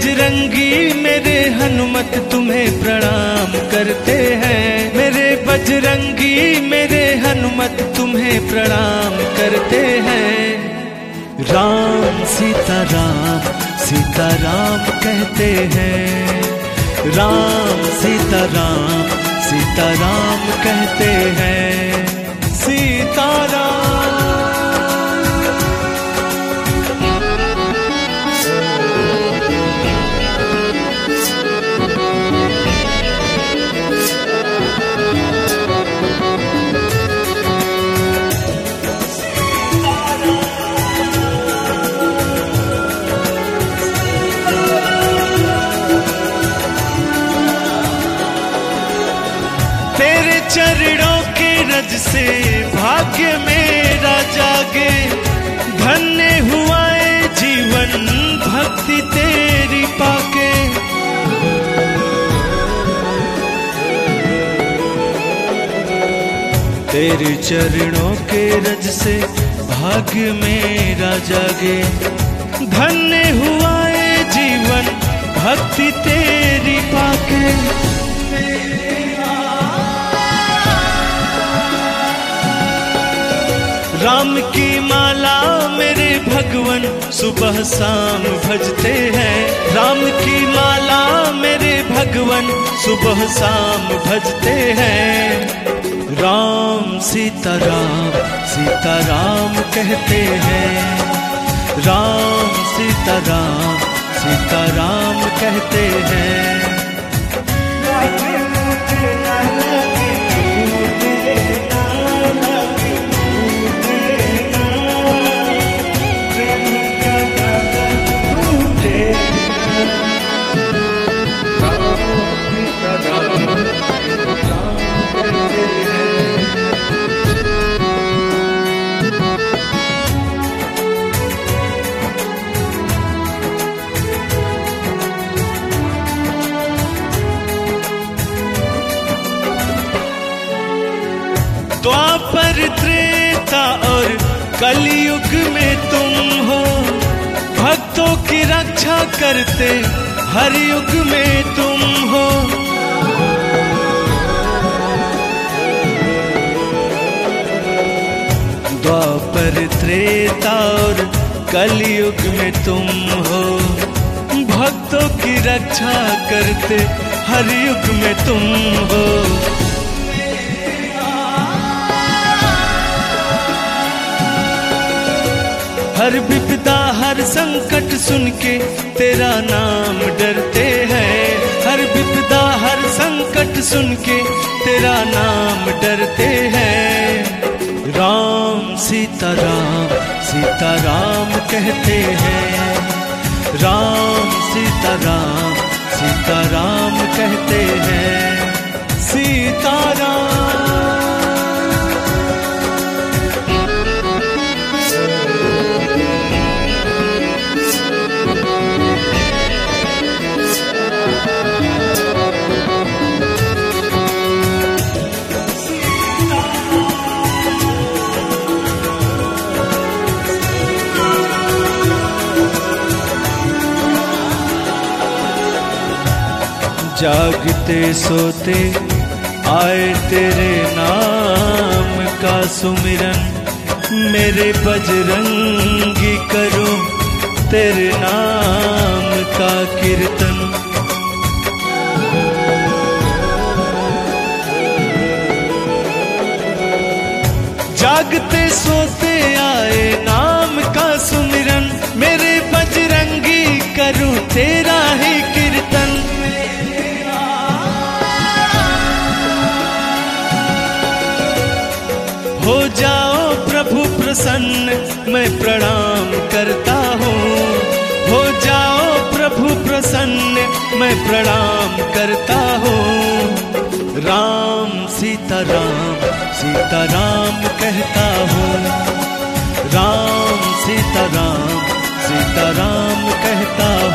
बजरंगी मेरे हनुमत तुम्हें प्रणाम करते हैं। मेरे बजरंगी मेरे हनुमत तुम्हें प्रणाम करते हैं। राम सीताराम सीताराम कहते हैं। राम सीताराम सीताराम कहते हैं। सीताराम। तेरे चरणों के रज से भाग्य मेरा जागे। धन्य हुआ है जीवन भक्ति तेरी पाके। तेरे चरणों के रज से भाग्य मेरा जागे। धन्य हुआ है जीवन भक्ति तेरी पाके। राम की माला मेरे भगवन सुबह शाम भजते हैं। राम की माला मेरे भगवन सुबह शाम भजते हैं। राम सीताराम सीताराम कहते हैं। राम सीताराम सीताराम कहते हैं। द्वापर त्रेता और कलयुग में तुम हो। भक्तों की रक्षा करते हर युग में तुम हो। द्वापर त्रेता और कलयुग में तुम हो। भक्तों की रक्षा करते हर युग में तुम हो। हर विपदा हर संकट सुन के तेरा नाम डरते हैं। हर विपदा हर संकट सुन के तेरा नाम डरते हैं। राम सीताराम सीताराम कहते हैं। राम सीताराम सीताराम कहते हैं। सीताराम। जागते सोते आए तेरे नाम का सुमिरन। मेरे बजरंगी करूं तेरे नाम का कीर्तन। जागते सोते आए नाम का सुमिरन। मेरे बजरंगी करूं तेरा ही कीर्तन। हो जाओ प्रभु प्रसन्न मैं प्रणाम करता हूँ। हो जाओ प्रभु प्रसन्न मैं प्रणाम करता हूँ। राम सीताराम सीताराम कहता हूँ। राम सीताराम सीताराम कहता